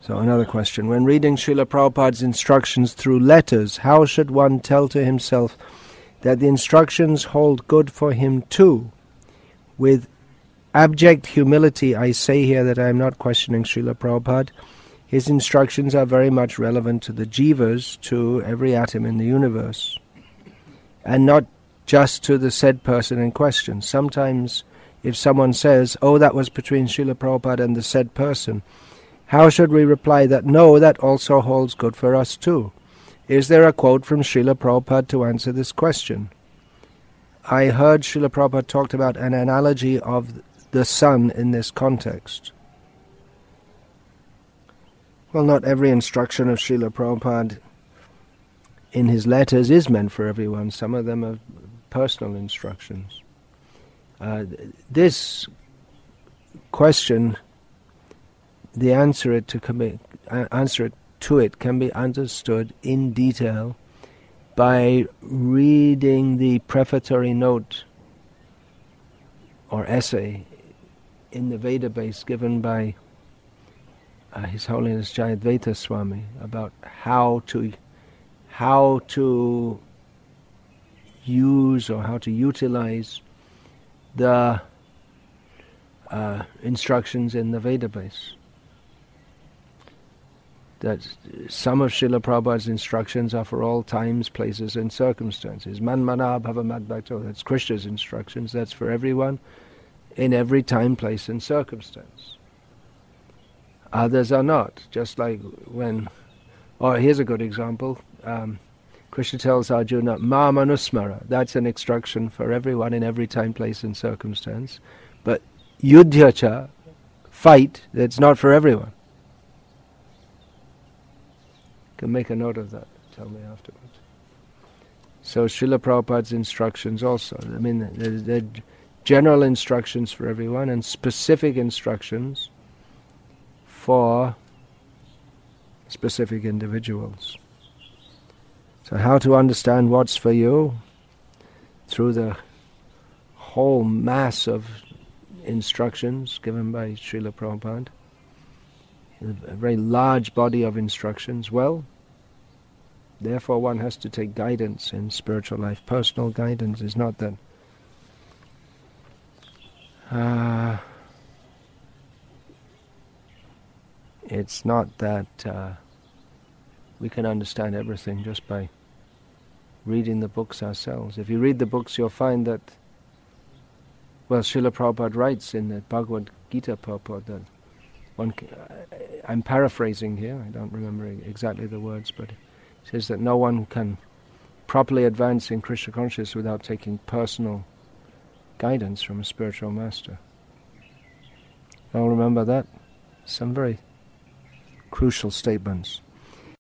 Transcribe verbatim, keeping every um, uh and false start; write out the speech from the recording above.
So another question. When reading Srila Prabhupada's instructions through letters, how should one tell to himself that the instructions hold good for him too? With abject humility, I say here that I am not questioning Srila Prabhupada. His instructions are very much relevant to the jivas, to every atom in the universe, and not just to the said person in question. Sometimes if someone says, oh, that was between Srila Prabhupada and the said person, how should we reply that, no, that also holds good for us too? Is there a quote from Srila Prabhupada to answer this question? I heard Srila Prabhupada talked about an analogy of the sun in this context. Well, not every instruction of Srila Prabhupada in his letters is meant for everyone. Some of them are personal instructions. Uh, this question, the answer it to can be, uh, answer it to it can be understood in detail by reading the prefatory note or essay in the Veda base given by uh, His Holiness Jayadvaita Swami about how to how to use or how to utilize the uh, instructions in the Veda base. That some of Srila Prabhupada's instructions are for all times, places and circumstances. Manmana bhava madbhakto, that's Krishna's instructions, that's for everyone, in every time, place and circumstance. Others are not, just like when, oh, here's a good example, um, Krishna tells Arjuna, ma manusmara, that's an instruction for everyone in every time, place and circumstance, but yudhyacha, fight, that's not for everyone. Can make a note of that, tell me afterwards. So Srila Prabhupada's instructions also, I mean, they're general instructions for everyone and specific instructions for specific individuals. So how to understand what's for you? Through the whole mass of instructions given by Srila Prabhupada, a very large body of instructions. Well, therefore one has to take guidance in spiritual life. Personal guidance is not that uh, it's not that uh, we can understand everything just by reading the books ourselves. If you read the books, you'll find that, well, Srila Prabhupada writes in the Bhagavad Gita purport that one, I'm paraphrasing here, I don't remember exactly the words, but it says that no one can properly advance in Krishna consciousness without taking personal guidance from a spiritual master. All remember that? Some very crucial statements.